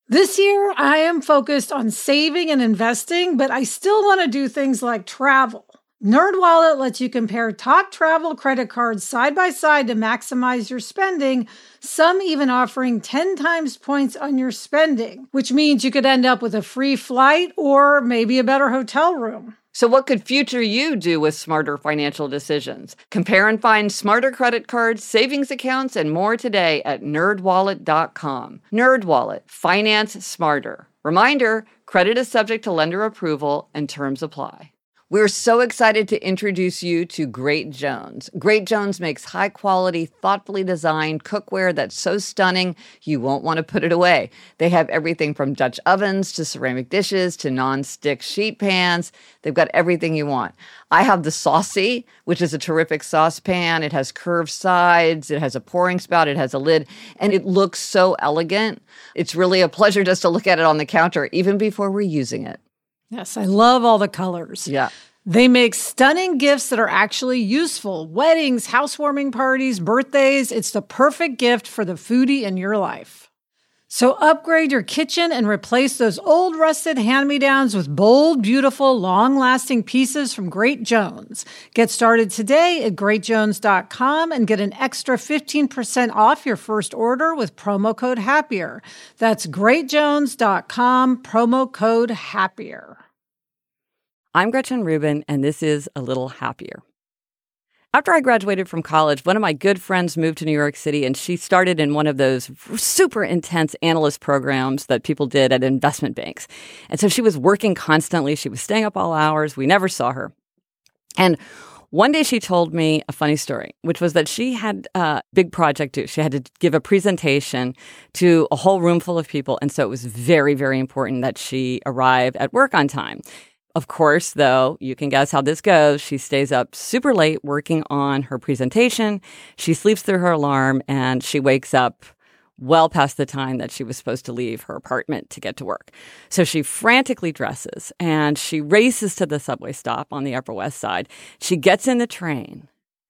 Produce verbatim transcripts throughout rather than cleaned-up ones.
This year, I am focused on saving and investing, but I still want to do things like travel. NerdWallet lets you compare top travel credit cards side by side to maximize your spending, some even offering ten times points on your spending, which means you could end up with a free flight or maybe a better hotel room. So what could future you do with smarter financial decisions? Compare and find smarter credit cards, savings accounts, and more today at nerd wallet dot com. NerdWallet. Finance smarter. Reminder, credit is subject to lender approval and terms apply. We're so excited to introduce you to Great Jones. Great Jones makes high-quality, thoughtfully designed cookware that's so stunning you won't want to put it away. They have everything from Dutch ovens to ceramic dishes to non-stick sheet pans. They've got everything you want. I have the Saucy, which is a terrific saucepan. It has curved sides. It has a pouring spout. It has a lid. And it looks so elegant. It's really a pleasure just to look at it on the counter, even before we're using it. Yes, I love all the colors. Yeah. They make stunning gifts that are actually useful. Weddings, housewarming parties, birthdays. It's the perfect gift for the foodie in your life. So upgrade your kitchen and replace those old rusted hand-me-downs with bold, beautiful, long-lasting pieces from Great Jones. Get started today at great jones dot com and get an extra fifteen percent off your first order with promo code HAPPIER. That's great jones dot com, promo code HAPPIER. I'm Gretchen Rubin, and this is A Little Happier. After I graduated from college, one of my good friends moved to New York City, and she started in one of those super intense analyst programs that people did at investment banks. And so she was working constantly. She was staying up all hours. We never saw her. And one day she told me a funny story, which was that she had a big project due. She had to give a presentation to a whole room full of people. And so it was very, very important that she arrive at work on time. Of course, though, you can guess how this goes. She stays up super late working on her presentation. She sleeps through her alarm, and she wakes up well past the time that she was supposed to leave her apartment to get to work. So she frantically dresses, and she races to the subway stop on the Upper West Side. She gets in the train,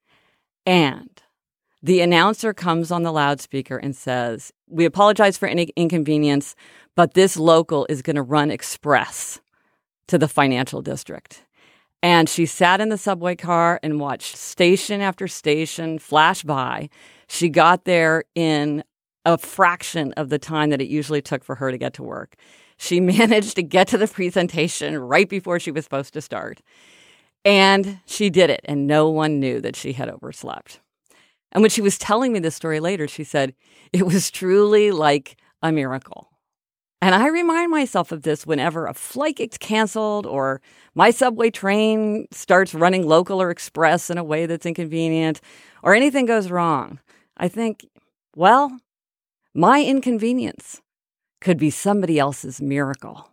and the announcer comes on the loudspeaker and says, "We apologize for any inconvenience, but this local is going to run express to the financial district." And she sat in the subway car and watched station after station flash by. She got there in a fraction of the time that it usually took for her to get to work. She managed to get to the presentation right before she was supposed to start. And she did it, and no one knew that she had overslept. And when she was telling me this story later, she said, it was truly like a miracle. And I remind myself of this whenever a flight gets canceled or my subway train starts running local or express in a way that's inconvenient or anything goes wrong. I think, well, my inconvenience could be somebody else's miracle.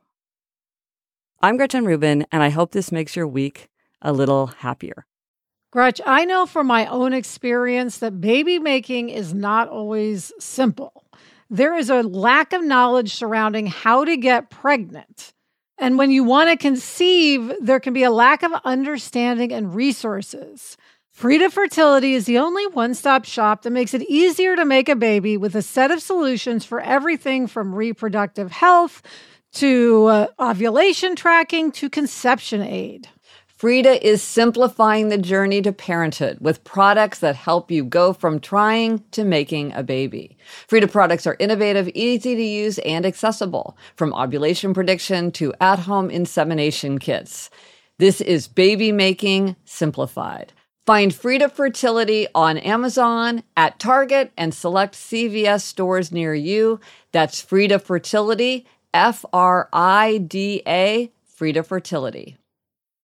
I'm Gretchen Rubin, and I hope this makes your week a little happier. Gretch, I know from my own experience that baby making is not always simple. There is a lack of knowledge surrounding how to get pregnant. And when you want to conceive, there can be a lack of understanding and resources. Frida Fertility is the only one-stop shop that makes it easier to make a baby with a set of solutions for everything from reproductive health to uh, ovulation tracking to conception aid. Frida is simplifying the journey to parenthood with products that help you go from trying to making a baby. Frida products are innovative, easy to use, and accessible, from ovulation prediction to at-home insemination kits. This is baby making simplified. Find Frida Fertility on Amazon, at Target, and select C V S stores near you. That's Frida Fertility, F R I D A, Frida Fertility.